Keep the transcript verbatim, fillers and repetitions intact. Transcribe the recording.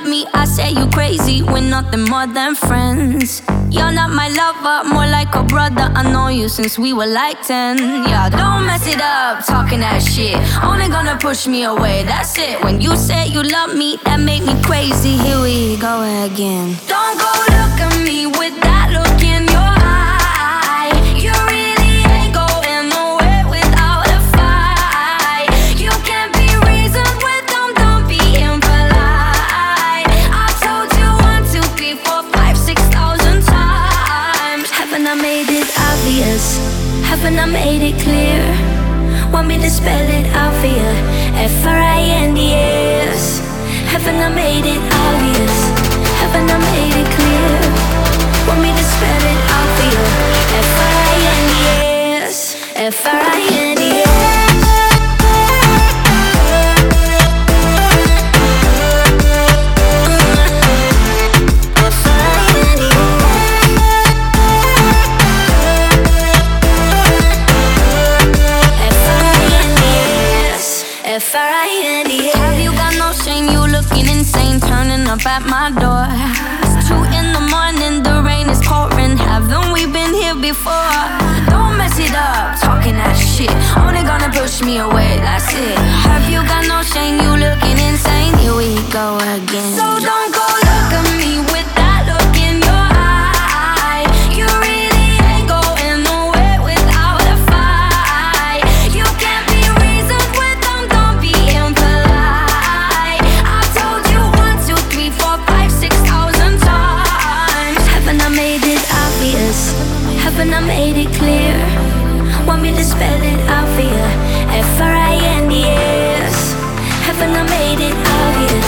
me, I say you crazy. We're nothing more than friends. You're not my lover, more like a brother. I know you since we were like ten. Yeah, don't mess it up, talking that shit. Only gonna push me away, that's it. When you say you love me, that make me crazy. Here we go again. Don't go look at me with that look in your eye. You really ain't going nowhere without a fight. You can't be reasoned with them, don't be impolite. I've told you one, two, three, four, five, six thousand times. Haven't I made it obvious? Haven't I made it clear? Want me to spell it out for you? F R I N D S. Haven't I made it obvious? Haven't I made it clear? Want me to spell it out for you? F R I N D S. F R I N D S. F R I N D S. Have you got no shame? You looking insane, turning up at my door. It's two in the morning, the rain is pouring. Haven't we been here before? Don't mess it up, talking that shit. Only gonna push me away, that's it. Have you got no shame? You looking insane. Here we go again. So don't go look at me with that look in your eye. You really ain't going nowhere without a fight. You can't be reasoned with them, don't be impolite. I've told you one, two, three, four, five, six thousand times. Haven't I made it obvious? Haven't I made it clear? Want me to spell it out for you? F R I N D S. Haven't I made it obvious?